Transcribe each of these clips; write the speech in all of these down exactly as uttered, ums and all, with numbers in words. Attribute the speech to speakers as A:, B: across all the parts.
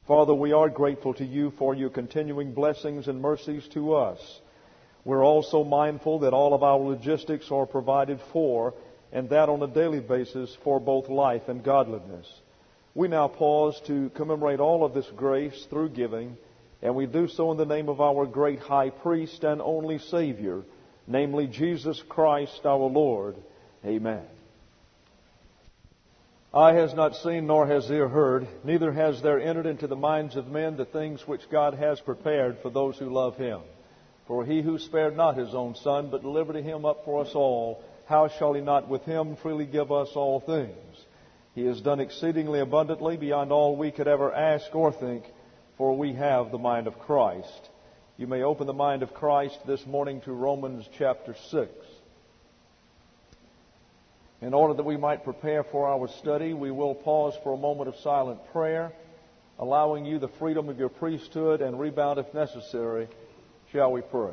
A: Father, we are grateful to you for your continuing blessings and mercies to us. We're also mindful that all of our logistics are provided for, and that on a daily basis for both life and godliness. We now pause to commemorate all of this grace through giving, and we do so in the name of our great high priest and only Savior, namely Jesus Christ our Lord. Amen. Eye has not seen, nor has ear heard, neither has there entered into the minds of men the things which God has prepared for those who love Him. For He who spared not His own Son, but delivered Him up for us all, how shall He not with Him freely give us all things? He has done exceedingly abundantly beyond all we could ever ask or think, for we have the mind of Christ. You may open the mind of Christ this morning to Romans chapter six. In order that we might prepare for our study, we will pause for a moment of silent prayer, allowing you the freedom of your priesthood and rebound if necessary. Shall we pray?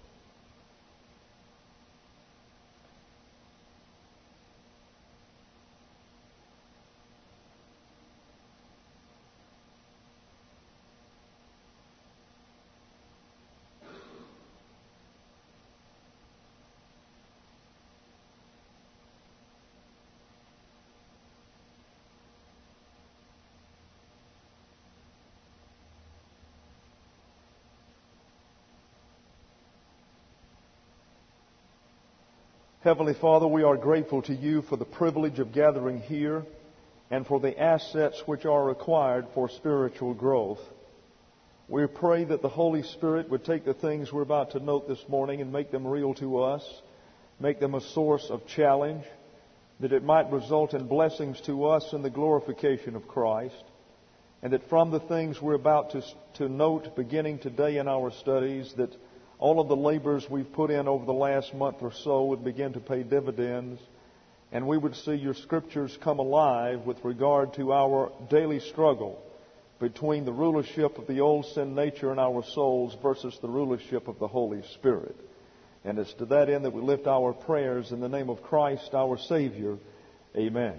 A: Heavenly Father, we are grateful to you for the privilege of gathering here and for the assets which are required for spiritual growth. We pray that the Holy Spirit would take the things we're about to note this morning and make them real to us, make them a source of challenge, that it might result in blessings to us in the glorification of Christ, and that from the things we're about to, to note beginning today in our studies, that all of the labors we've put in over the last month or so would begin to pay dividends, and we would see your Scriptures come alive with regard to our daily struggle between the rulership of the old sin nature in our souls versus the rulership of the Holy Spirit. And it's to that end that we lift our prayers in the name of Christ our Savior. Amen.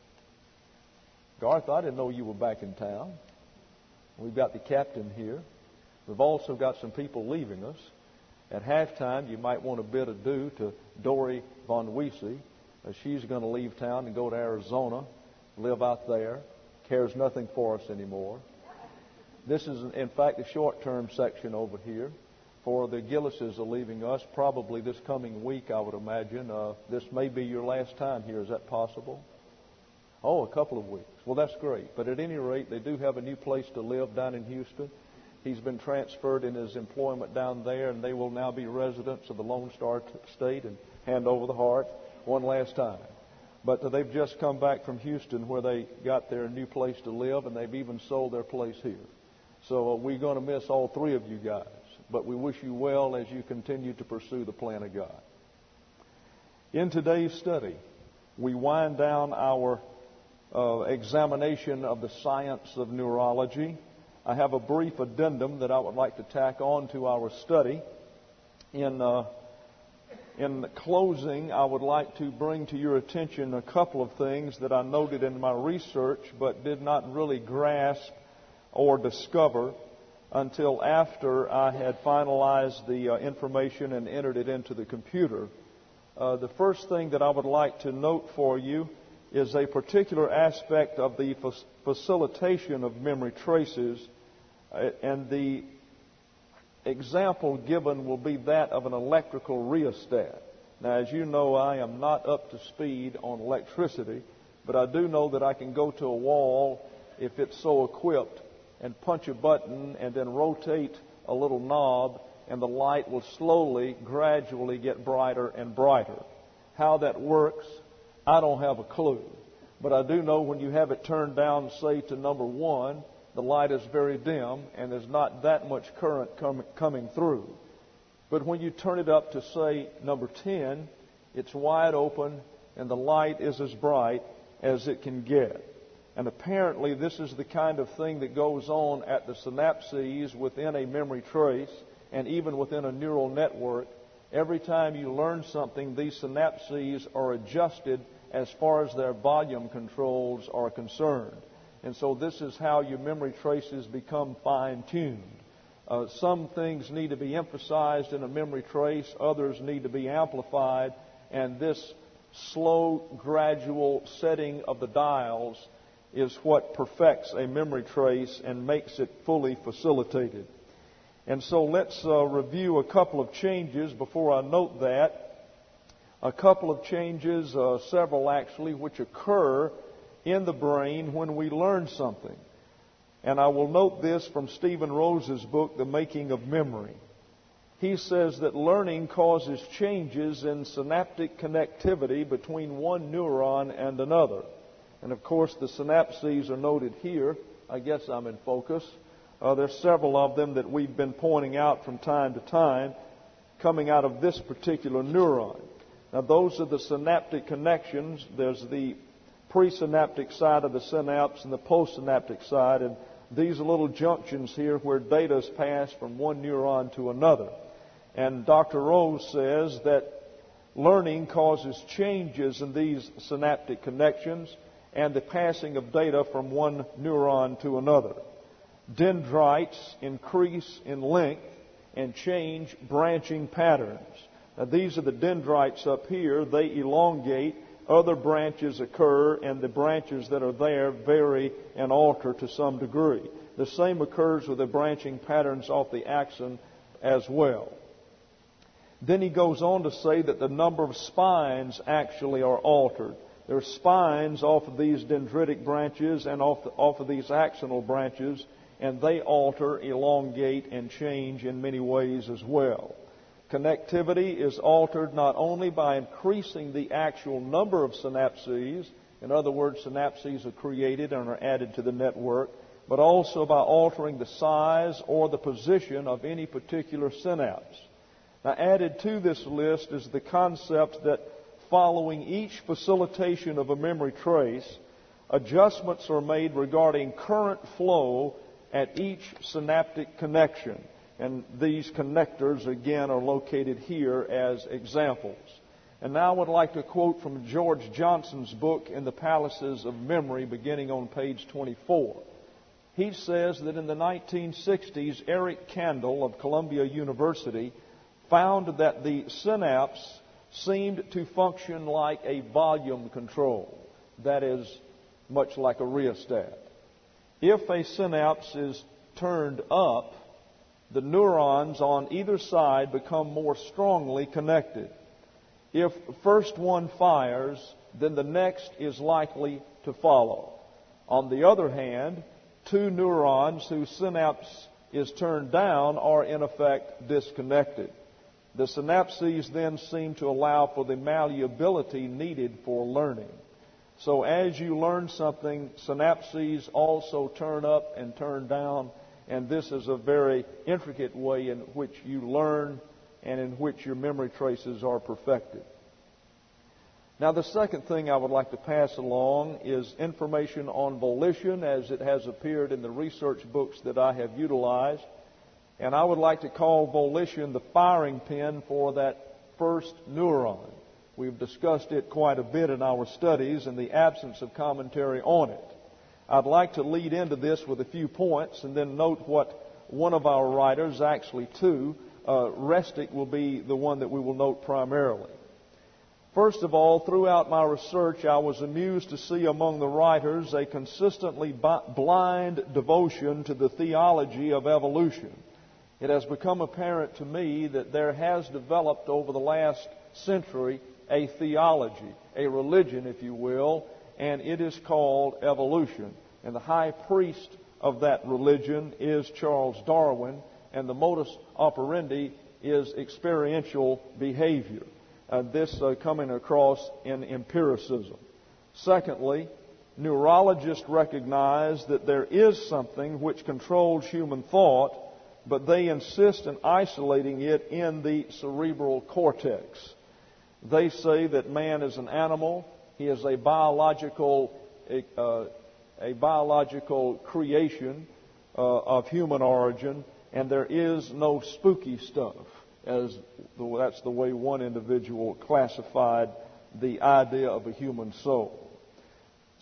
A: Garth, I didn't know you were back in town. We've got the captain here. We've also got some people leaving us. At halftime, you might want to bid adieu to Dory Von Wiese. Uh, she's going to leave town and go to Arizona, live out there, cares nothing for us anymore. This is, in fact, the short-term section over here. For the Gillises are leaving us probably this coming week, I would imagine. Uh, this may be your last time here. Is that possible? Oh, a couple of weeks. Well, that's great. But at any rate, they do have a new place to live down in Houston. He's been transferred in his employment down there, and they will now be residents of the Lone Star State and hand over the heart one last time. But uh, they've just come back from Houston where they got their new place to live, and they've even sold their place here. So uh, we're going to miss all three of you guys, but we wish you well as you continue to pursue the plan of God. In today's study, we wind down our uh, examination of the science of neurology. I have a brief addendum that I would like to tack on to our study. In uh, in closing, I would like to bring to your attention a couple of things that I noted in my research but did not really grasp or discover until after I had finalized the uh, information and entered it into the computer. Uh, the first thing that I would like to note for you is a particular aspect of the fa- facilitation of memory traces, uh, and the example given will be that of an electrical rheostat. Now, as you know, I am not up to speed on electricity, but I do know that I can go to a wall, if it's so equipped, and punch a button and then rotate a little knob, and the light will slowly, gradually get brighter and brighter. How that works, I don't have a clue. But I do know when you have it turned down, say, to number one, the light is very dim and there's not that much current com- coming through. But when you turn it up to, say, number ten, it's wide open and the light is as bright as it can get. And apparently this is the kind of thing that goes on at the synapses within a memory trace and even within a neural network. Every time you learn something, these synapses are adjusted as far as their volume controls are concerned. And so this is how your memory traces become fine-tuned. Uh, some things need to be emphasized in a memory trace, others need to be amplified, and this slow, gradual setting of the dials is what perfects a memory trace and makes it fully facilitated. And so let's uh, review a couple of changes before I note that. A couple of changes, uh, several actually, which occur in the brain when we learn something. And I will note this from Stephen Rose's book, The Making of Memory. He says that learning causes changes in synaptic connectivity between one neuron and another. And of course, the synapses are noted here. I guess I'm in focus. Uh, there's several of them that we've been pointing out from time to time coming out of this particular neuron. Now, those are the synaptic connections. There's the presynaptic side of the synapse and the postsynaptic side. And these are little junctions here where data is passed from one neuron to another. And Doctor Rose says that learning causes changes in these synaptic connections and the passing of data from one neuron to another. Dendrites increase in length and change branching patterns. Now, these are the dendrites up here. They elongate. Other branches occur, and the branches that are there vary and alter to some degree. The same occurs with the branching patterns off the axon as well. Then he goes on to say that the number of spines actually are altered. There are spines off of these dendritic branches and off, the, off of these axonal branches, and they alter, elongate, and change in many ways as well. Connectivity is altered not only by increasing the actual number of synapses, in other words, synapses are created and are added to the network, but also by altering the size or the position of any particular synapse. Now, added to this list is the concept that following each facilitation of a memory trace, adjustments are made regarding current flow at each synaptic connection. And these connectors, again, are located here as examples. And now I would like to quote from George Johnson's book, In the Palaces of Memory, beginning on page twenty-four. He says that in the nineteen sixties, Eric Kandel of Columbia University found that the synapse seemed to function like a volume control. That is, much like a rheostat. If a synapse is turned up, the neurons on either side become more strongly connected. If first one fires, then the next is likely to follow. On the other hand, two neurons whose synapse is turned down are in effect disconnected. The synapses then seem to allow for the malleability needed for learning. So as you learn something, synapses also turn up and turn down, and this is a very intricate way in which you learn and in which your memory traces are perfected. Now, the second thing I would like to pass along is information on volition as it has appeared in the research books that I have utilized. And I would like to call volition the firing pin for that first neuron. We've discussed it quite a bit in our studies in the absence of commentary on it. I'd like to lead into this with a few points and then note what one of our writers, actually two, uh, Restic will be the one that we will note primarily. First of all, throughout my research, I was amused to see among the writers a consistently blind devotion to the theology of evolution. It has become apparent to me that there has developed over the last century a theology, a religion, if you will, and it is called evolution. And the high priest of that religion is Charles Darwin, and the modus operandi is experiential behavior. Uh, this uh, coming across in empiricism. Secondly, neurologists recognize that there is something which controls human thought, but they insist in isolating it in the cerebral cortex. They say that man is an animal. He is a biological, uh, a biological creation uh, of human origin, and there is no spooky stuff, as the, that's the way one individual classified the idea of a human soul.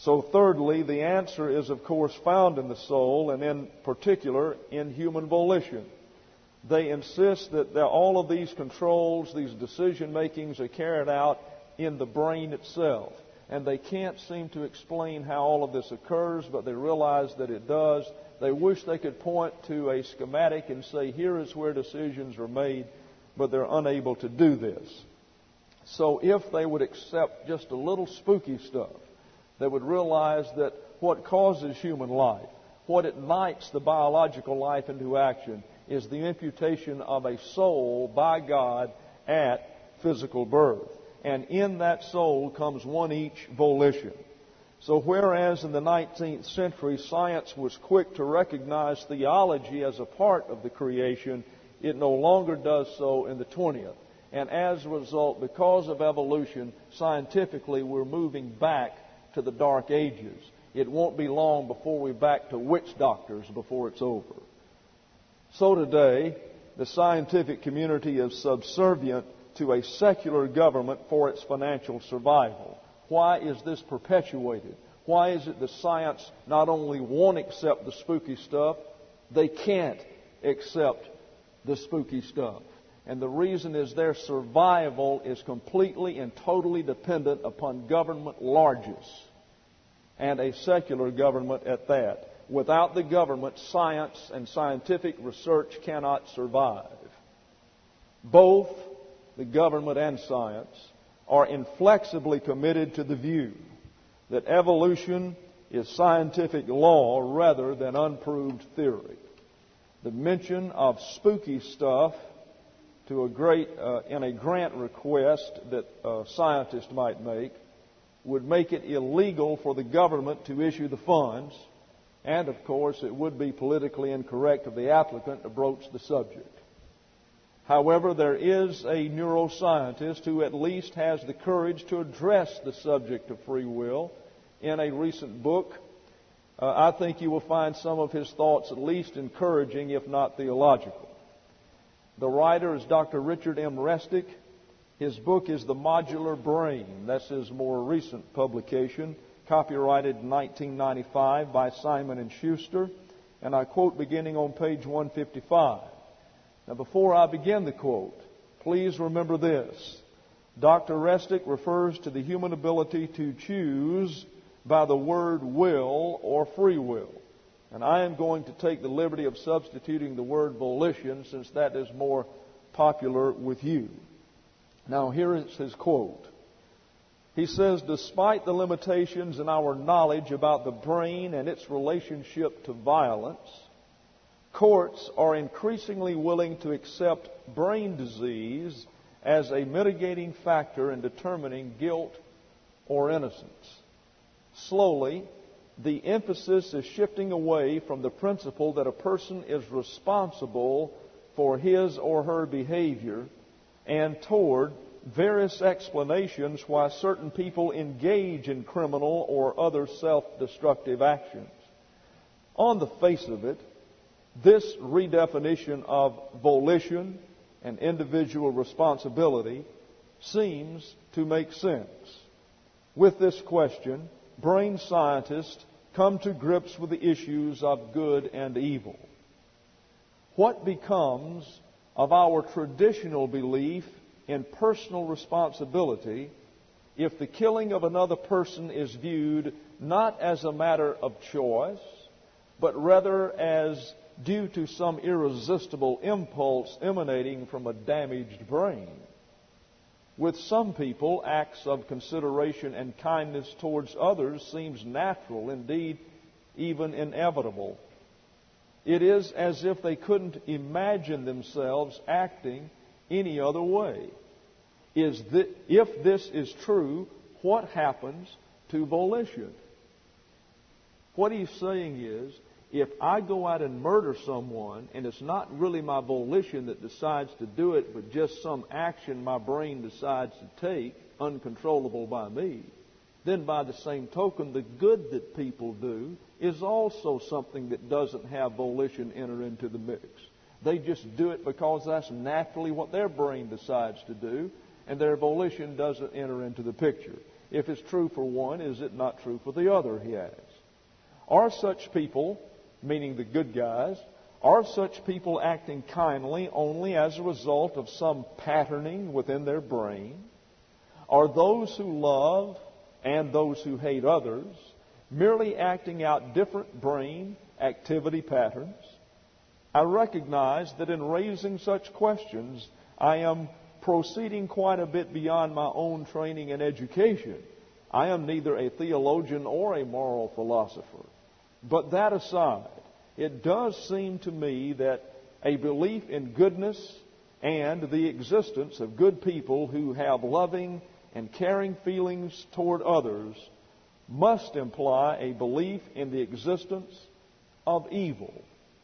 A: So thirdly, the answer is, of course, found in the soul, and in particular in human volition. They insist that all of these controls, these decision makings are carried out in the brain itself. And they can't seem to explain how all of this occurs, but they realize that it does. They wish they could point to a schematic and say, here is where decisions are made, but they're unable to do this. So if they would accept just a little spooky stuff, they would realize that what causes human life, what ignites the biological life into action, is the imputation of a soul by God at physical birth. And in that soul comes one each volition. So whereas in the nineteenth century science was quick to recognize theology as a part of the creation, it no longer does so in the twentieth. And as a result, because of evolution, scientifically we're moving back to the Dark Ages. It won't be long before we're back to witch doctors before it's over. So today, the scientific community is subservient to a secular government for its financial survival. Why is this perpetuated? Why is it that science not only won't accept the spooky stuff, they can't accept the spooky stuff? And the reason is their survival is completely and totally dependent upon government largesse, and a secular government at that. Without the government, science and scientific research cannot survive. Both the government and science are inflexibly committed to the view that evolution is scientific law rather than unproved theory. The mention of spooky stuff to a great uh, in a grant request that a scientist might make would make it illegal for the government to issue the funds, and of course it would be politically incorrect of the applicant to broach the subject. However, there is a neuroscientist who at least has the courage to address the subject of free will in a recent book. Uh, I think you will find some of his thoughts at least encouraging, if not theological. The writer is Doctor Richard M. Restic. His book is The Modular Brain. That's his more recent publication, copyrighted in nineteen ninety-five by Simon and Schuster. And I quote beginning on page one fifty-five. Now, before I begin the quote, please remember this. Doctor Restic refers to the human ability to choose by the word will or free will. And I am going to take the liberty of substituting the word volition, since that is more popular with you. Now, here is his quote. He says, despite the limitations in our knowledge about the brain and its relationship to violence, courts are increasingly willing to accept brain disease as a mitigating factor in determining guilt or innocence. Slowly, the emphasis is shifting away from the principle that a person is responsible for his or her behavior and toward various explanations why certain people engage in criminal or other self-destructive actions. On the face of it, this redefinition of volition and individual responsibility seems to make sense. With this question, brain scientists come to grips with the issues of good and evil. What becomes of our traditional belief in personal responsibility if the killing of another person is viewed not as a matter of choice, but rather as due to some irresistible impulse emanating from a damaged brain? With some people, acts of consideration and kindness towards others seems natural, indeed even inevitable. It is as if they couldn't imagine themselves acting any other way. Is that, if this is true, what happens to volition? What he's saying is, if I go out and murder someone, and it's not really my volition that decides to do it, but just some action my brain decides to take, uncontrollable by me, then by the same token, the good that people do is also something that doesn't have volition enter into the mix. They just do it because that's naturally what their brain decides to do, and their volition doesn't enter into the picture. If it's true for one, is it not true for the other, he asks. Are such people, meaning the good guys, are such people acting kindly only as a result of some patterning within their brain? Are those who love and those who hate others merely acting out different brain activity patterns? I recognize that in raising such questions, I am proceeding quite a bit beyond my own training and education. I am neither a theologian or a moral philosopher. But that aside, it does seem to me that a belief in goodness and the existence of good people who have loving and caring feelings toward others must imply a belief in the existence of evil,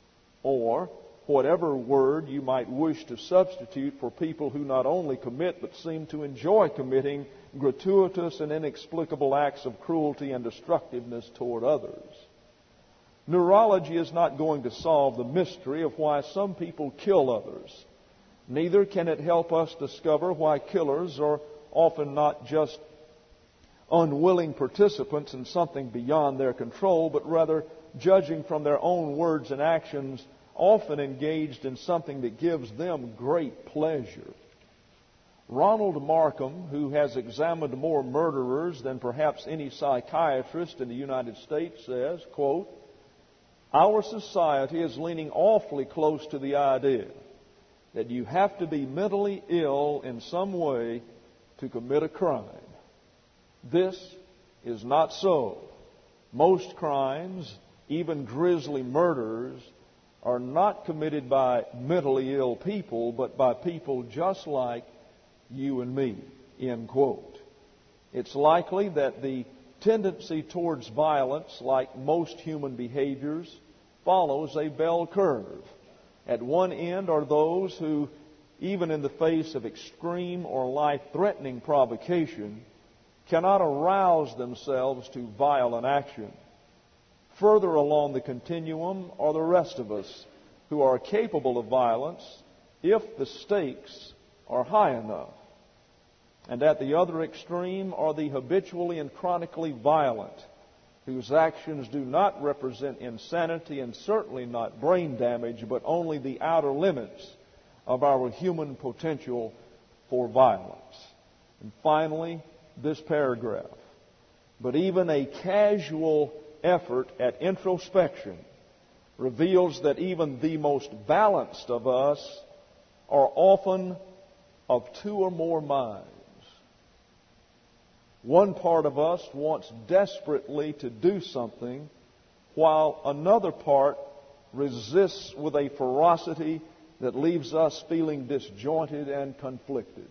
A: or whatever word you might wish to substitute for people who not only commit but seem to enjoy committing gratuitous and inexplicable acts of cruelty and destructiveness toward others. Neurology is not going to solve the mystery of why some people kill others. Neither can it help us discover why killers are often not just unwilling participants in something beyond their control, but rather, judging from their own words and actions, often engaged in something that gives them great pleasure. Ronald Markham, who has examined more murderers than perhaps any psychiatrist in the United States, says, quote, "Our society is leaning awfully close to the idea that you have to be mentally ill in some way to commit a crime. This is not so. Most crimes, even grisly murders, are not committed by mentally ill people, but by people just like you and me," end quote. It's likely that the tendency towards violence, like most human behaviors, follows a bell curve. At one end are those who, even in the face of extreme or life-threatening provocation, cannot arouse themselves to violent action. Further along the continuum are the rest of us who are capable of violence if the stakes are high enough. And at the other extreme are the habitually and chronically violent, whose actions do not represent insanity and certainly not brain damage, but only the outer limits of our human potential for violence. And finally, this paragraph. But even a casual effort at introspection reveals that even the most balanced of us are often of two or more minds. One part of us wants desperately to do something, while another part resists with a ferocity that leaves us feeling disjointed and conflicted.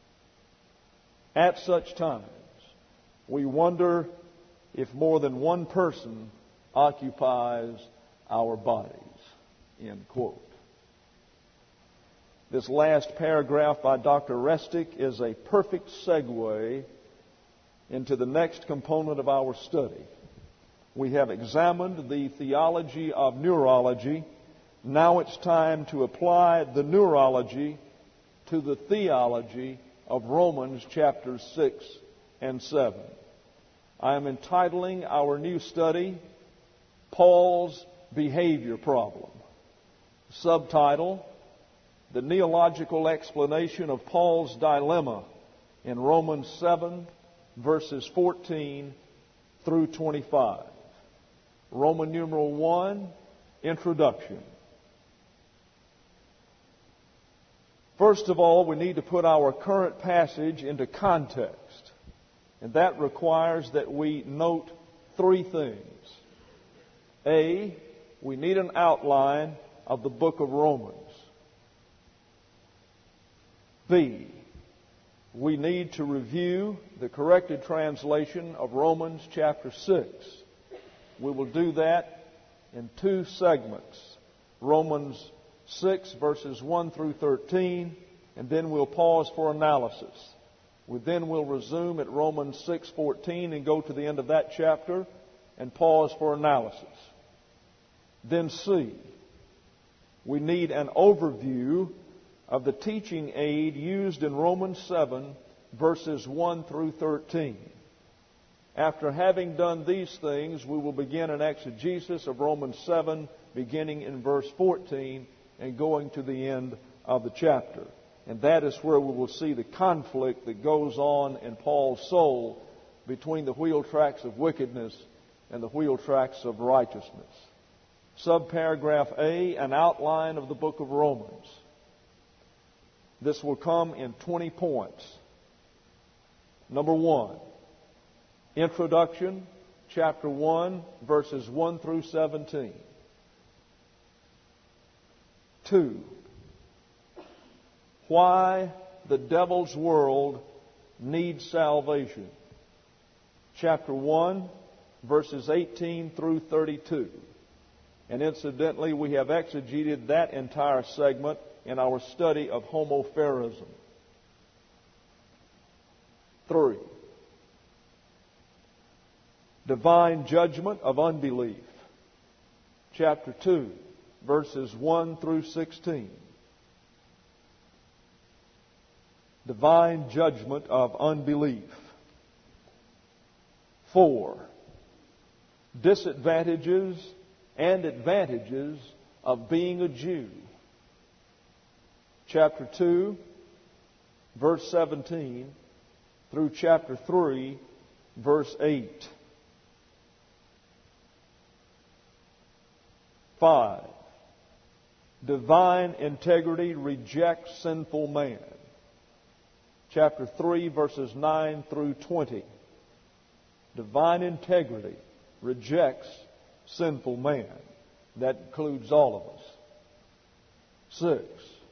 A: At such times, we wonder if more than one person occupies our bodies, end quote. This last paragraph by Doctor Restic is a perfect segue into the next component of our study. We have examined the theology of neurology. Now it's time to apply the neurology to the theology of Romans chapters six and seven. I am entitling our new study, Paul's Behavior Problem. Subtitle, The Neological Explanation of Paul's Dilemma in Romans seven, verses fourteen through twenty-five. Roman numeral one, Introduction. First of all, we need to put our current passage into context. And that requires that we note three things. A, we need an outline of the book of Romans. B, we need to review the corrected translation of Romans chapter six. We will do that in two segments. Romans six verses one through thirteen, and then we'll pause for analysis. We then will resume at Romans six fourteen and go to the end of that chapter and pause for analysis. Then C, we need an overview of the teaching aid used in Romans seven verses one through thirteen. After having done these things, we will begin an exegesis of Romans seven, beginning in verse fourteen and going to the end of the chapter. And that is where we will see the conflict that goes on in Paul's soul between the wheel tracks of wickedness and the wheel tracks of righteousness. Subparagraph A, an outline of the book of Romans. This will come in twenty points. Number one, introduction, chapter one, verses one through seventeen. Two, why the devil's world needs salvation. Chapter one, verses eighteen through thirty-two. And incidentally, we have exegeted that entire segment in our study of homopheraism. Three, divine judgment of unbelief. Chapter two, verses one through sixteen. Divine judgment of unbelief. Four, disadvantages and advantages of being a Jew. Chapter two, verse seventeen, through chapter three, verse eight. Five, divine integrity rejects sinful man. Chapter three, verses nine through twenty. Divine integrity rejects sinful man. That includes all of us. Six,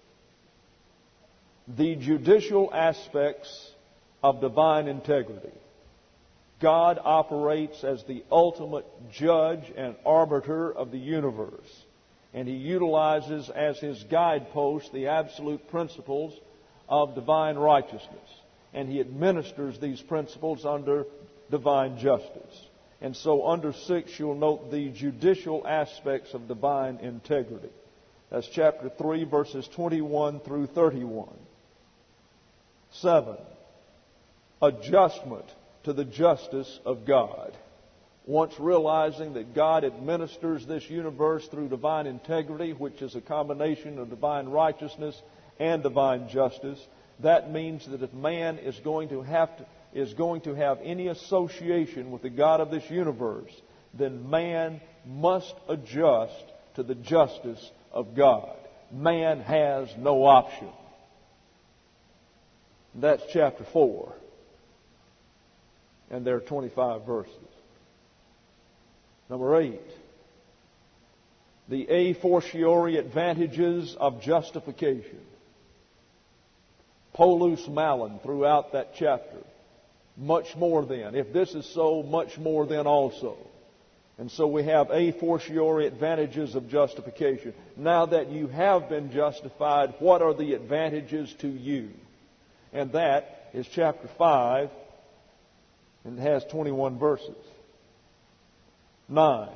A: the judicial aspects of divine integrity. God operates as the ultimate judge and arbiter of the universe, and He utilizes as His guidepost the absolute principles of divine righteousness, and He administers these principles under divine justice. And so under six, you'll note the judicial aspects of divine integrity. That's chapter three, verses twenty-one through thirty-one. Seven, adjustment to the justice of God. Once realizing that God administers this universe through divine integrity, which is a combination of divine righteousness and divine justice, that means that if man is going to have to, is going to have any association with the God of this universe, then man must adjust to the justice of God. Man has no option. That's chapter four. And there are twenty-five verses. Number eight, the a fortiori advantages of justification. Polus malin throughout that chapter. Much more than. If this is so, much more than also. And so we have a fortiori advantages of justification. Now that you have been justified, what are the advantages to you? And that is chapter five, and it has twenty-one verses. Nine,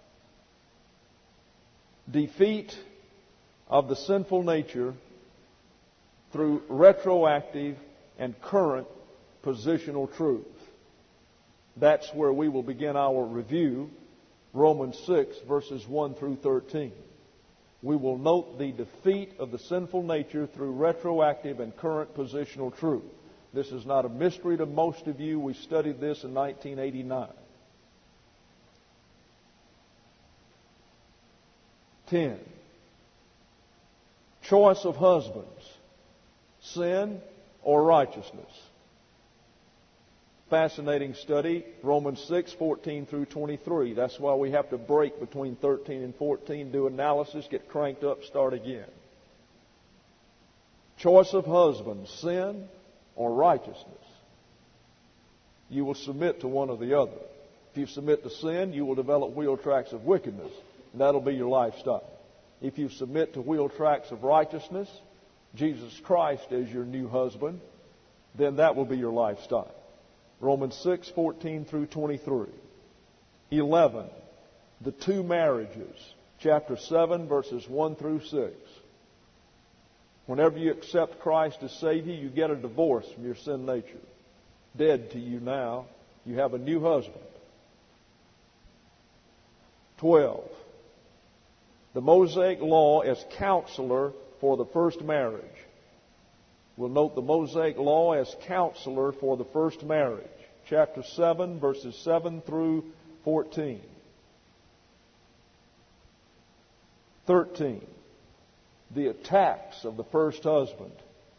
A: defeat of the sinful nature through retroactive and current positional truth. That's where we will begin our review, Romans six, verses one through thirteen. We will note the defeat of the sinful nature through retroactive and current positional truth. This is not a mystery to most of you. We studied this in nineteen eighty-nine. Ten, choice of husbands, sin or righteousness. Fascinating study, Romans six, fourteen through twenty-three. That's why we have to break between thirteen and fourteen, do analysis, get cranked up, start again. Choice of husbands, sin or righteousness. You will submit to one or the other. If you submit to sin, you will develop wheel tracks of wickedness, and that'll be your lifestyle. If you submit to wheel tracks of righteousness, Jesus Christ as your new husband, then that will be your lifestyle. Romans six, fourteen through twenty-three. Eleven, the two marriages. Chapter seven, verses one through six. Whenever you accept Christ as Savior, you get a divorce from your sin nature. Dead to you now. You have a new husband. Twelve. The Mosaic law as counselor for the first marriage. We'll note the Mosaic law as counselor for the first marriage. Chapter seven, verses seven through fourteen. Thirteen. The attacks of the first husband.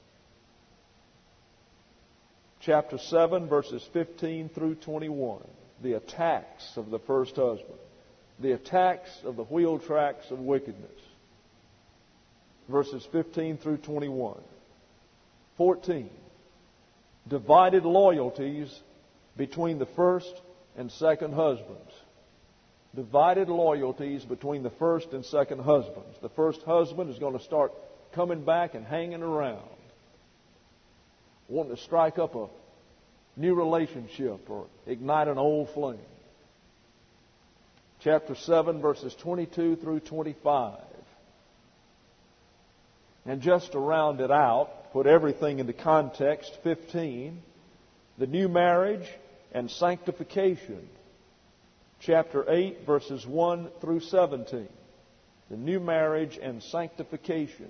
A: Chapter seven, verses fifteen through twenty-one. The attacks of the first husband. The attacks of the wheel tracks of wickedness. Verses fifteen through twenty-one. fourteen. Divided loyalties between the first and second husbands. Divided loyalties between the first and second husbands. The first husband is going to start coming back and hanging around, wanting to strike up a new relationship or ignite an old flame. Chapter seven, verses twenty-two through twenty-five. And just to round it out, put everything into context, fifteen, the new marriage and sanctification. Chapter eight, verses one through seventeen. The new marriage and sanctification.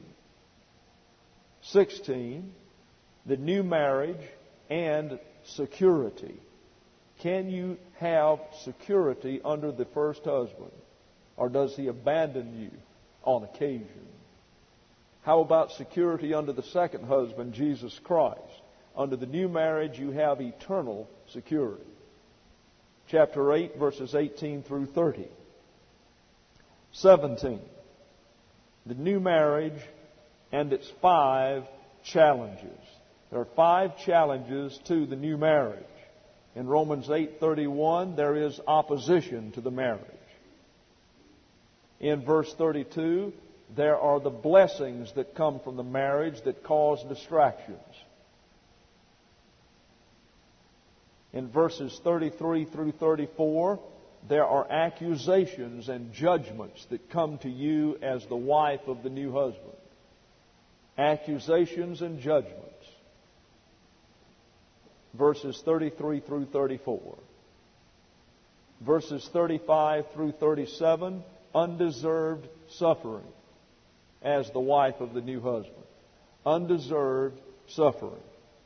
A: sixteen, the new marriage and security. Can you have security under the first husband? Or does he abandon you on occasion? How about security under the second husband, Jesus Christ? Under the new marriage, you have eternal security. Chapter eight, verses eighteen through thirty. seventeen. The new marriage and its five challenges. There are five challenges to the new marriage. In Romans eight thirty-one, there is opposition to the marriage. In verse thirty-two, there are the blessings that come from the marriage that cause distractions. In verses thirty-three through thirty-four, there are accusations and judgments that come to you as the wife of the new husband. Accusations and judgments. Verses thirty-three through thirty-four. Verses thirty-five through thirty-seven, undeserved suffering as the wife of the new husband. Undeserved suffering.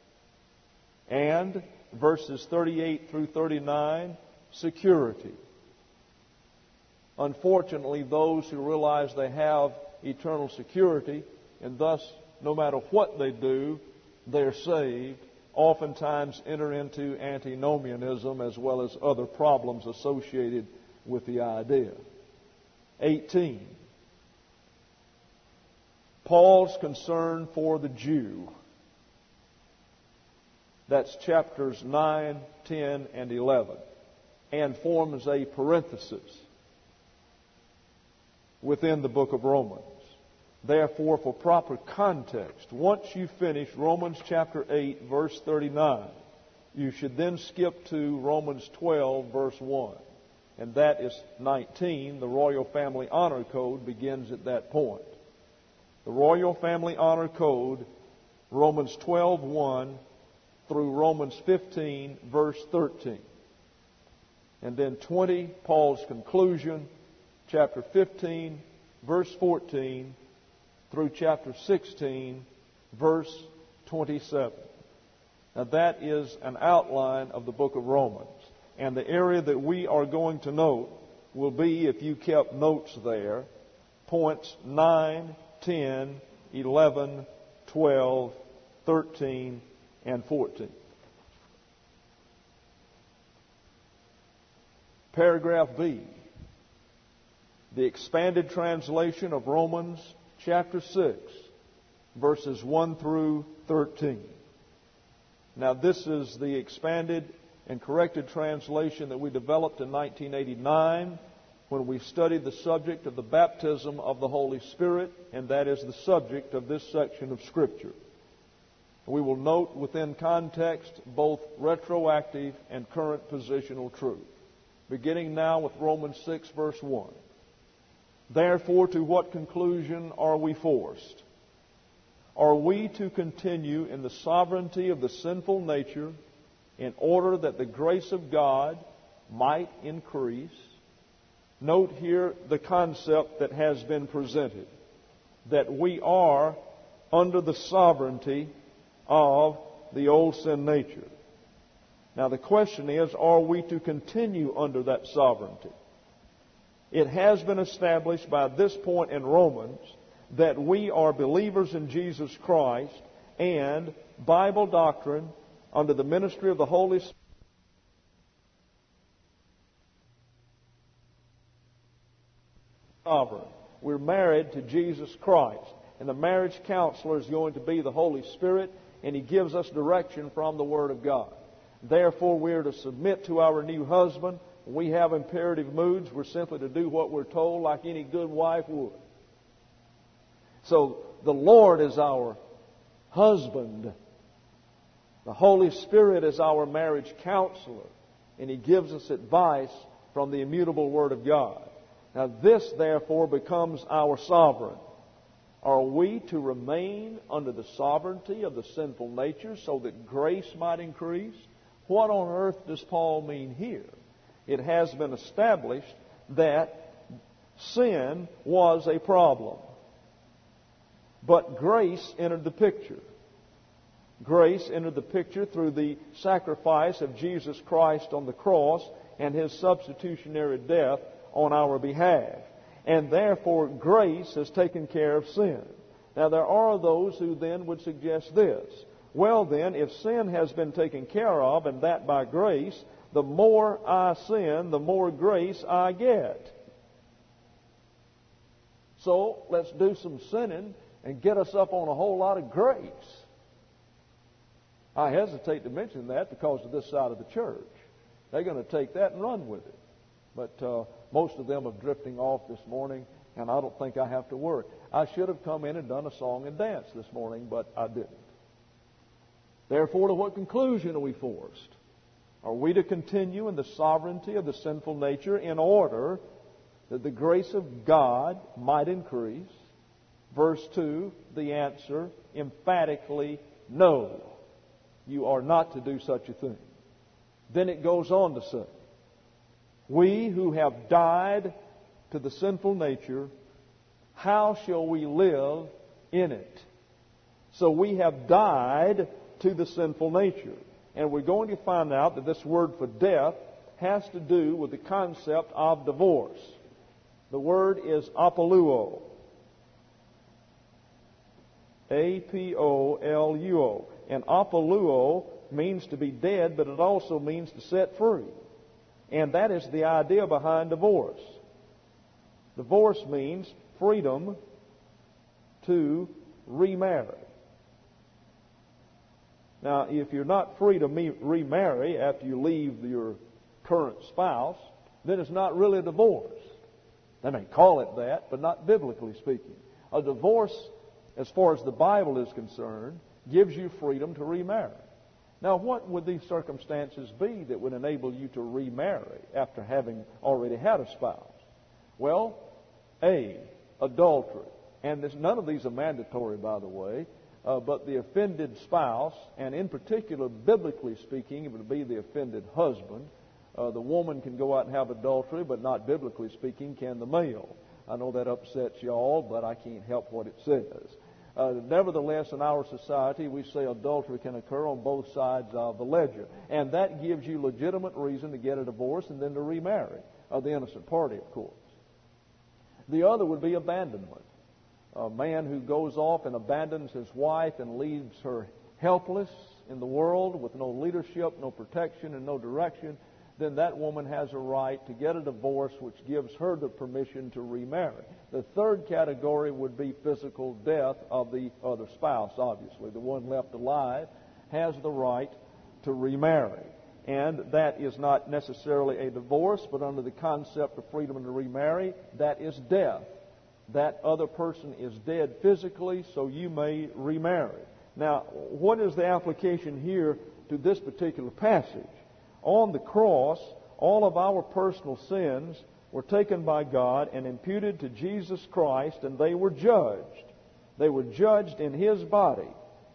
A: And verses thirty-eight through thirty-nine, security. Unfortunately, those who realize they have eternal security, and thus, no matter what they do, they're saved, oftentimes enter into antinomianism as well as other problems associated with the idea. eighteen. Paul's concern for the Jew. That's chapters nine, ten, and eleven, and forms a parenthesis within the book of Romans. Therefore, for proper context, once you finish Romans chapter eight, verse thirty-nine, you should then skip to Romans twelve, verse one. And that is nineteen. The Royal Family Honor Code begins at that point. The Royal Family Honor Code, Romans twelve, one through Romans fifteen, verse thirteen. And then twenty, Paul's conclusion, chapter fifteen, verse fourteen, through chapter sixteen, verse twenty-seven. Now that is an outline of the book of Romans. And the area that we are going to note will be, if you kept notes there, points nine, ten, eleven, twelve, thirteen, and fourteen. Paragraph B, the expanded translation of Romans chapter six, verses one through thirteen. Now, this is the expanded and corrected translation that we developed in nineteen eighty-nine when we studied the subject of the baptism of the Holy Spirit, and that is the subject of this section of Scripture. We will note within context both retroactive and current positional truth. Beginning now with Romans six, verse one. Therefore, to what conclusion are we forced? Are we to continue in the sovereignty of the sinful nature in order that the grace of God might increase. Note here the concept that has been presented, that we are under the sovereignty of the old sin nature. Now the question is, are we to continue under that sovereignty? It has been established by this point in Romans that we are believers in Jesus Christ, and Bible doctrine under the ministry of the Holy Spirit sovereign. We're married to Jesus Christ, and the marriage counselor is going to be the Holy Spirit, and He gives us direction from the Word of God. Therefore, we are to submit to our new husband. When we have imperative moods, we're simply to do what we're told, like any good wife would. So, the Lord is our husband. The Holy Spirit is our marriage counselor, and He gives us advice from the immutable Word of God. Now, this, therefore, becomes our sovereign. Are we to remain under the sovereignty of the sinful nature so that grace might increase? What on earth does Paul mean here? It has been established that sin was a problem. But grace entered the picture. Grace entered the picture through the sacrifice of Jesus Christ on the cross and His substitutionary death on our behalf. And therefore, grace has taken care of sin. Now, there are those who then would suggest this. Well, then, if sin has been taken care of, and that by grace, the more I sin, the more grace I get. So, let's do some sinning and get us up on a whole lot of grace. I hesitate to mention that because of this side of the church. They're going to take that and run with it. But uh, most of them are drifting off this morning, and I don't think I have to worry. I should have come in and done a song and dance this morning, but I didn't. Therefore, to what conclusion are we forced? Are we to continue in the sovereignty of the sinful nature in order that the grace of God might increase? Verse two, the answer, emphatically no. You are not to do such a thing. Then it goes on to say, we who have died to the sinful nature, how shall we live in it? So we have died to the sinful nature. And we're going to find out that this word for death has to do with the concept of divorce. The word is apoluo. A P O L U O. And apoluo means to be dead, but it also means to set free. And that is the idea behind divorce. Divorce means freedom to remarry. Now, if you're not free to remarry after you leave your current spouse, then it's not really a divorce. They may call it that, but not biblically speaking. A divorce, as far as the Bible is concerned, gives you freedom to remarry. Now, what would these circumstances be that would enable you to remarry after having already had a spouse? Well, A, adultery. And this, none of these are mandatory, by the way, uh, but the offended spouse, and in particular, biblically speaking, it would be the offended husband. Uh, the woman can go out and have adultery, but not biblically speaking can the male. I know that upsets y'all, but I can't help what it says. Uh, nevertheless, in our society, we say adultery can occur on both sides of the ledger. And that gives you legitimate reason to get a divorce and then to remarry. Uh, the innocent party, of course. The other would be abandonment. A man who goes off and abandons his wife and leaves her helpless in the world with no leadership, no protection, and no direction, then that woman has a right to get a divorce, which gives her the permission to remarry. The third category would be physical death of the other spouse, obviously. The one left alive has the right to remarry. And that is not necessarily a divorce, but under the concept of freedom to remarry, that is death. That other person is dead physically, so you may remarry. Now, what is the application here to this particular passage? On the cross, all of our personal sins were taken by God and imputed to Jesus Christ, and they were judged. They were judged in His body.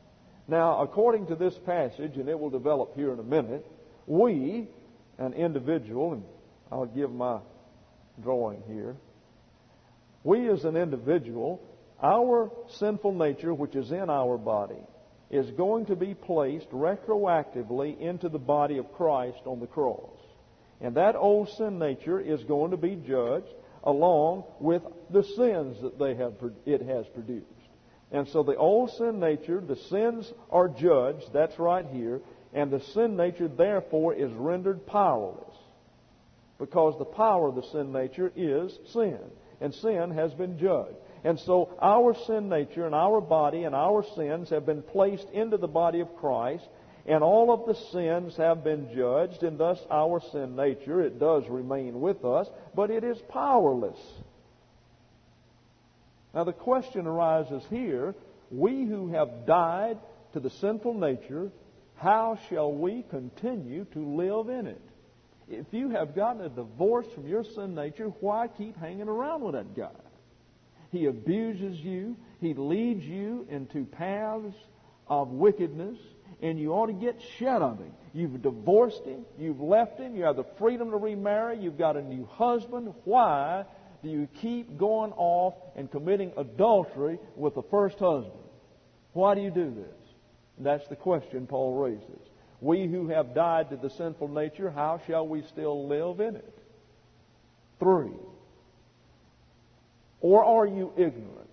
A: Now, according to this passage, and it will develop here in a minute, we, an individual, and I'll give my drawing here, we as an individual, our sinful nature, which is in our body, is going to be placed retroactively into the body of Christ on the cross. And that old sin nature is going to be judged along with the sins that they have it has produced. And so the old sin nature, the sins are judged, that's right here, and the sin nature therefore is rendered powerless. Because the power of the sin nature is sin, and sin has been judged. And so our sin nature and our body and our sins have been placed into the body of Christ, and all of the sins have been judged, and thus our sin nature, it does remain with us, but it is powerless. Now the question arises here, we who have died to the sinful nature, how shall we continue to live in it? If you have gotten a divorce from your sin nature, why keep hanging around with that guy? He abuses you. He leads you into paths of wickedness, and you ought to get shed of him. You've divorced him. You've left him. You have the freedom to remarry. You've got a new husband. Why do you keep going off and committing adultery with the first husband? Why do you do this? And that's the question Paul raises. We who have died to the sinful nature, how shall we still live in it? Three. Or are you ignorant?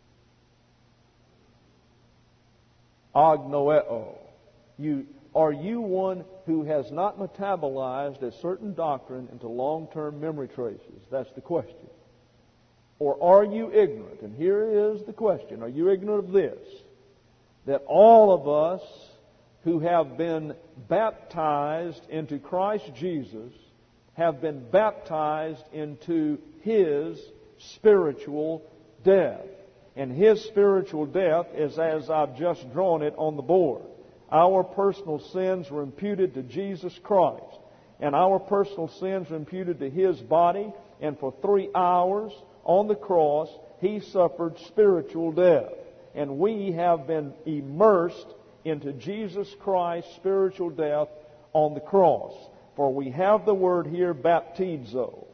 A: Agnoeo. You, are you one who has not metabolized a certain doctrine into long-term memory traces? That's the question. Or are you ignorant? And here is the question. Are you ignorant of this? That all of us who have been baptized into Christ Jesus have been baptized into His spiritual death. And His spiritual death is as I've just drawn it on the board. Our personal sins were imputed to Jesus Christ. And our personal sins were imputed to His body. And for three hours on the cross, He suffered spiritual death. And we have been immersed into Jesus Christ's spiritual death on the cross. For we have the word here, baptizo.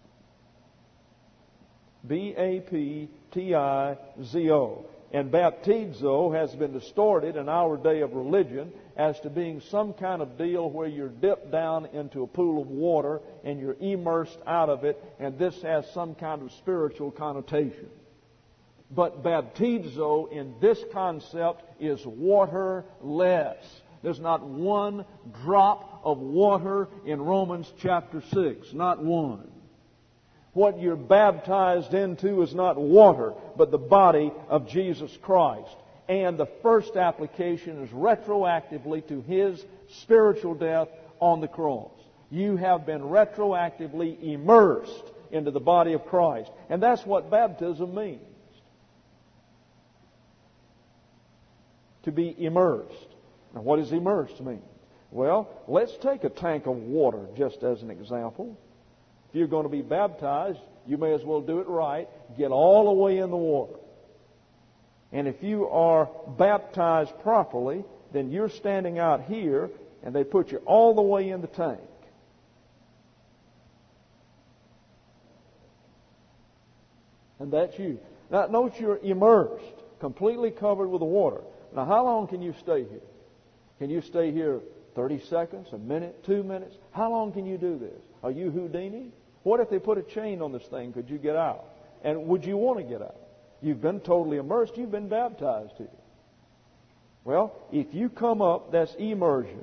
A: B A P T I Z O. And baptizo has been distorted in our day of religion as to being some kind of deal where you're dipped down into a pool of water and you're immersed out of it, and this has some kind of spiritual connotation. But baptizo in this concept is waterless. There's not one drop of water in Romans chapter six. Not one. What you're baptized into is not water, but the body of Jesus Christ. And the first application is retroactively to His spiritual death on the cross. You have been retroactively immersed into the body of Christ. And that's what baptism means. To be immersed. Now, what does immersed mean? Well, let's take a tank of water just as an example. If you're going to be baptized, you may as well do it right. Get all the way in the water. And if you are baptized properly, then you're standing out here, and they put you all the way in the tank. And that's you. Now, note you're immersed, completely covered with the water. Now, how long can you stay here? Can you stay here thirty seconds, a minute, two minutes? How long can you do this? Are you Houdini? What if they put a chain on this thing? Could you get out? And would you want to get out? You've been totally immersed. You've been baptized here. Well, if you come up, that's immersion.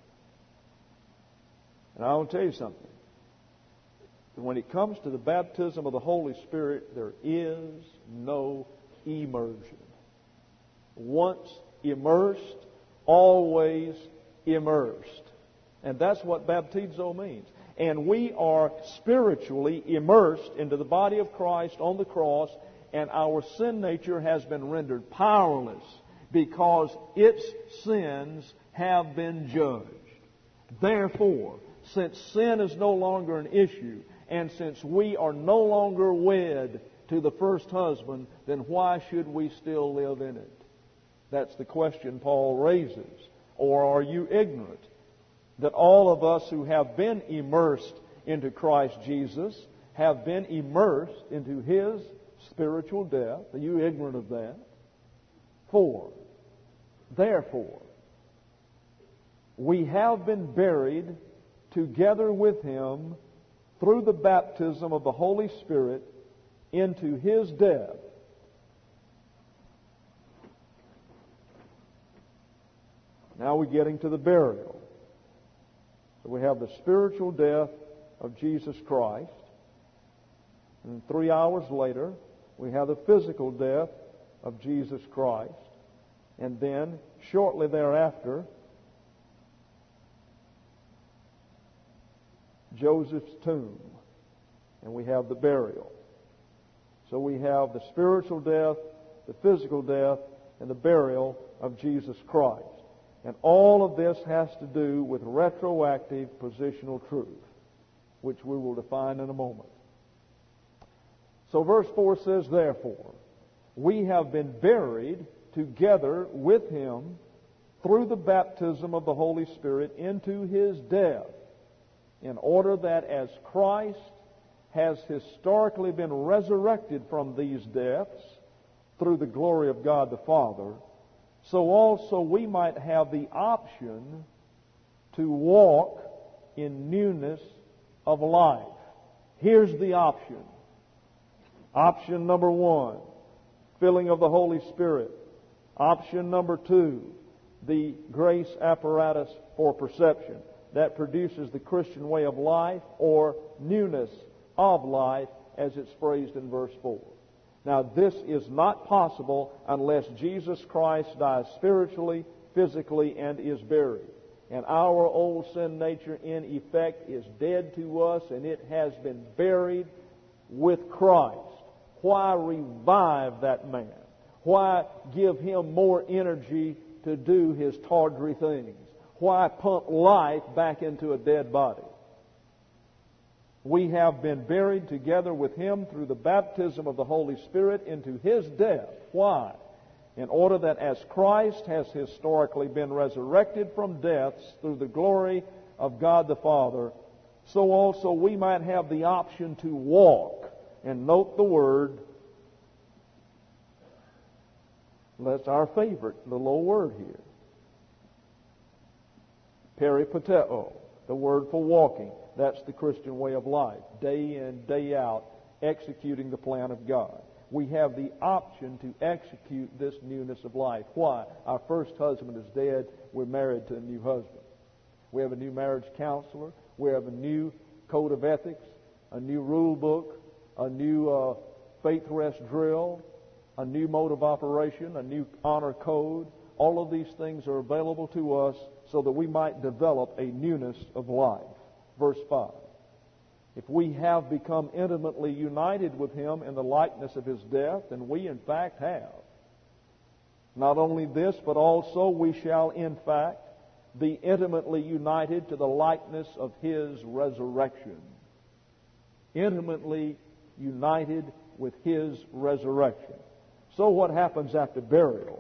A: And I will tell you something. When it comes to the baptism of the Holy Spirit, there is no immersion. Once immersed, always immersed. And that's what baptizo means. And we are spiritually immersed into the body of Christ on the cross, and our sin nature has been rendered powerless because its sins have been judged. Therefore, since sin is no longer an issue, and since we are no longer wed to the first husband, then why should we still live in it? That's the question Paul raises. Or are you ignorant that all of us who have been immersed into Christ Jesus have been immersed into His spiritual death? Are you ignorant of that? Four, therefore, we have been buried together with Him through the baptism of the Holy Spirit into His death. Now we're getting to the burial. So we have the spiritual death of Jesus Christ. And three hours later, we have the physical death of Jesus Christ. And then, shortly thereafter, Joseph's tomb. And we have the burial. So we have the spiritual death, the physical death, and the burial of Jesus Christ. And all of this has to do with retroactive positional truth, which we will define in a moment. So verse four says, therefore, we have been buried together with Him through the baptism of the Holy Spirit into His death, in order that as Christ has historically been resurrected from these deaths through the glory of God the Father, so also we might have the option to walk in newness of life. Here's the option. Option number one, filling of the Holy Spirit. Option number two, the grace apparatus for perception that produces the Christian way of life, or newness of life, as it's phrased in verse four. Now, this is not possible unless Jesus Christ dies spiritually, physically, and is buried. And our old sin nature, in effect, is dead to us, and it has been buried with Christ. Why revive that man? Why give him more energy to do his tawdry things? Why pump life back into a dead body? We have been buried together with Him through the baptism of the Holy Spirit into His death. Why? In order that as Christ has historically been resurrected from deaths through the glory of God the Father, so also we might have the option to walk. And note the word, that's our favorite little old word here. Peripateo, the word for walking. That's the Christian way of life. Day in, day out, executing the plan of God. We have the option to execute this newness of life. Why? Our first husband is dead. We're married to a new husband. We have a new marriage counselor. We have a new code of ethics, a new rule book, a new uh, faith rest drill, a new mode of operation, a new honor code. All of these things are available to us so that we might develop a newness of life. Verse five. If we have become intimately united with Him in the likeness of His death, and we in fact have. Not only this, but also we shall in fact be intimately united to the likeness of His resurrection. Intimately united with His resurrection. So what happens after burial?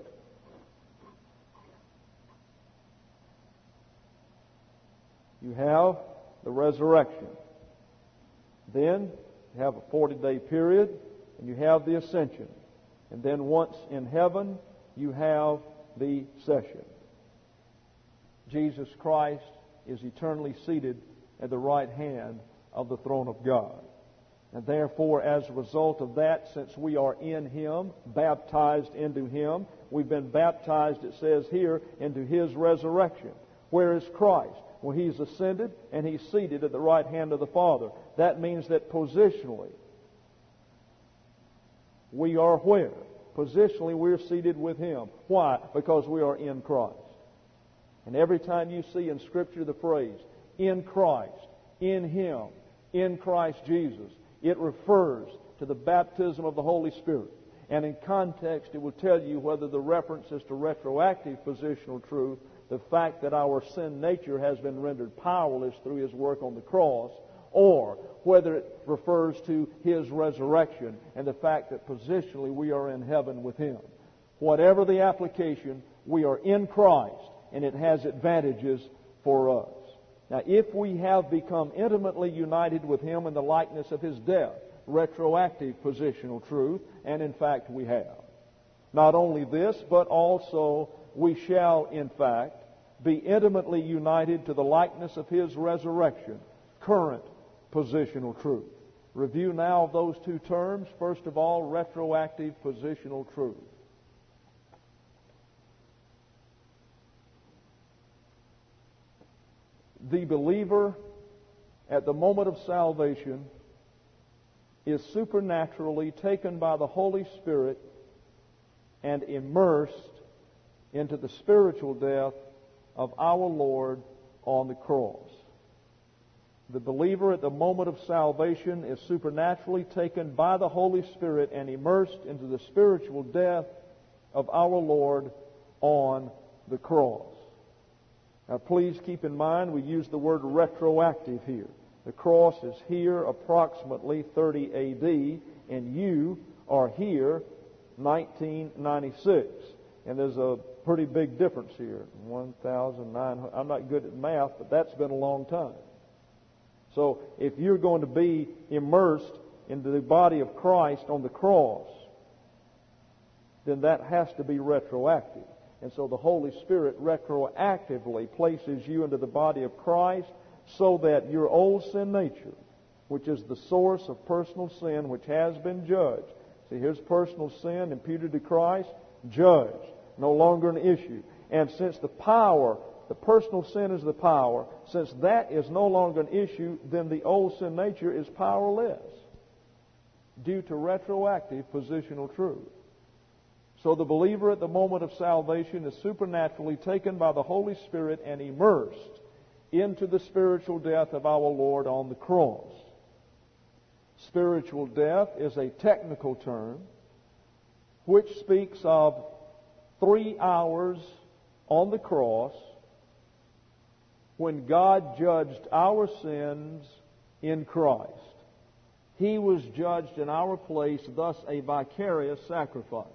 A: You have the resurrection. Then you have a forty-day period, and you have the ascension. And then once in heaven, you have the session. Jesus Christ is eternally seated at the right hand of the throne of God. And therefore, as a result of that, since we are in Him, baptized into Him, we've been baptized, it says here, into His resurrection. Where is Christ? Well, He's ascended and He's seated at the right hand of the Father. That means that positionally, we are where? Positionally, we're seated with Him. Why? Because we are in Christ. And every time you see in Scripture the phrase, in Christ, in Him, in Christ Jesus, it refers to the baptism of the Holy Spirit. And in context, it will tell you whether the reference is to retroactive positional truth, the fact that our sin nature has been rendered powerless through His work on the cross, or whether it refers to His resurrection and the fact that positionally we are in heaven with Him. Whatever the application, we are in Christ, and it has advantages for us. Now, if we have become intimately united with Him in the likeness of His death, retroactive positional truth, and in fact we have. Not only this, but also we shall in fact be intimately united to the likeness of His resurrection, current positional truth. Review now of those two terms. First of all, retroactive positional truth. The believer at the moment of salvation is supernaturally taken by the Holy Spirit and immersed into the spiritual death of our Lord on the cross. The believer at the moment of salvation is supernaturally taken by the Holy Spirit and immersed into the spiritual death of our Lord on the cross. Now, please keep in mind we use the word retroactive here. The cross is here approximately thirty A D, and you are here nineteen ninety-six. And there's a pretty big difference here. one thousand nine hundred. I'm not good at math, but that's been a long time. So if you're going to be immersed into the body of Christ on the cross, then that has to be retroactive. And so the Holy Spirit retroactively places you into the body of Christ so that your old sin nature, which is the source of personal sin, which has been judged. See, here's personal sin imputed to Christ, judged, no longer an issue. And since the power, the personal sin is the power, since that is no longer an issue, then the old sin nature is powerless due to retroactive positional truth. So the believer at the moment of salvation is supernaturally taken by the Holy Spirit and immersed into the spiritual death of our Lord on the cross. Spiritual death is a technical term which speaks of three hours on the cross when God judged our sins in Christ. He was judged in our place, thus a vicarious sacrifice.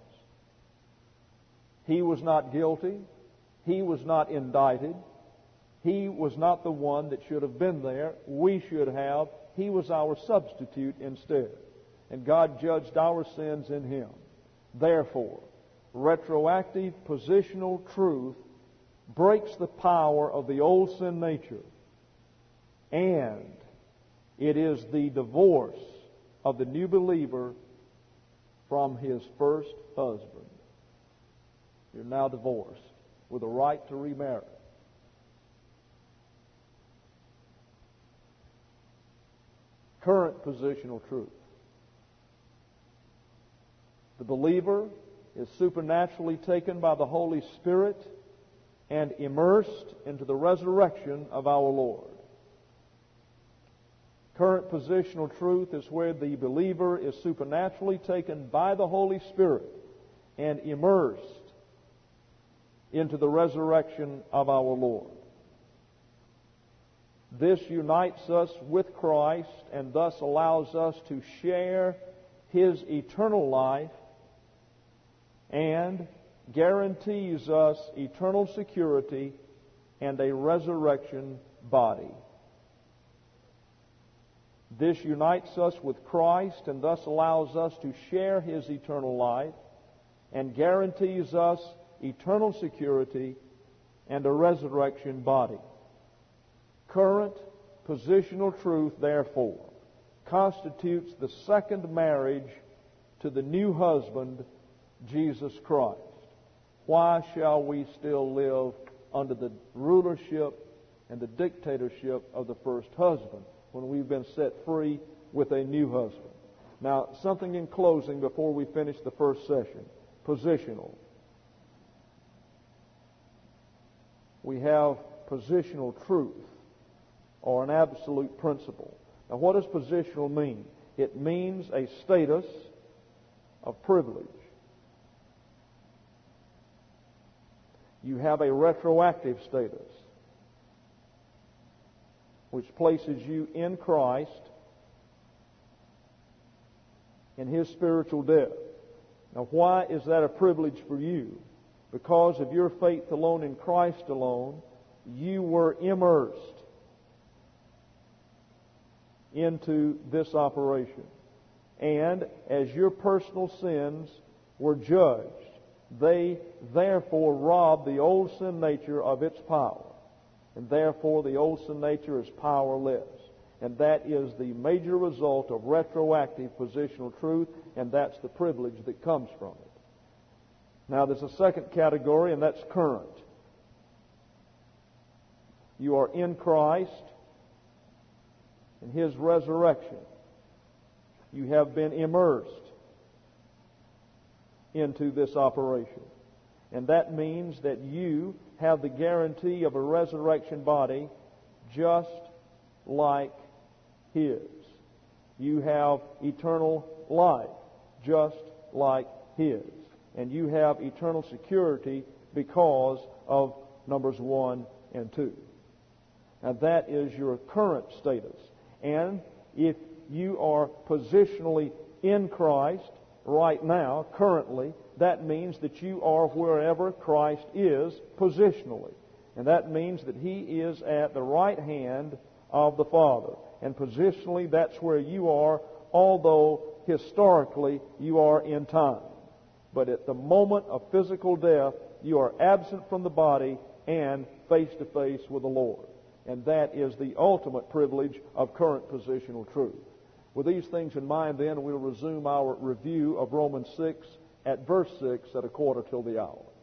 A: He was not guilty. He was not indicted. He was not the one that should have been there. We should have. He was our substitute instead. And God judged our sins in Him. Therefore, retroactive positional truth breaks the power of the old sin nature. And it is the divorce of the new believer from his first husband. You're now divorced with a right to remarry. Current positional truth. The believer is supernaturally taken by the Holy Spirit and immersed into the resurrection of our Lord. Current positional truth is where the believer is supernaturally taken by the Holy Spirit and immersed into the resurrection of our Lord. This unites us with Christ and thus allows us to share His eternal life and guarantees us eternal security and a resurrection body. This unites us with Christ and thus allows us to share His eternal life and guarantees us eternal security and a resurrection body. Current positional truth, therefore, constitutes the second marriage to the new husband, Jesus Christ. Why shall we still live under the rulership and the dictatorship of the first husband when we've been set free with a new husband? Now, something in closing before we finish the first session. Positional. We have positional truth, or an absolute principle. Now, what does positional mean? It means a status of privilege. You have a retroactive status, which places you in Christ in His spiritual death. Now, why is that a privilege for you? Because of your faith alone in Christ alone, you were immersed into this operation. And as your personal sins were judged, they therefore robbed the old sin nature of its power. And therefore the old sin nature is powerless. And that is the major result of retroactive positional truth, and that's the privilege that comes from it. Now there's a second category, and that's current. You are in Christ and His resurrection. You have been immersed into this operation. And that means that you have the guarantee of a resurrection body just like His. You have eternal life just like His. And you have eternal security because of numbers one and two. Now that is your current status. And if you are positionally in Christ right now, currently, that means that you are wherever Christ is positionally. And that means that He is at the right hand of the Father. And positionally, that's where you are, although historically you are in time. But at the moment of physical death, you are absent from the body and face to face with the Lord. And that is the ultimate privilege of current positional truth. With these things in mind, then, we'll resume our review of Romans six at verse six at a quarter till the hour.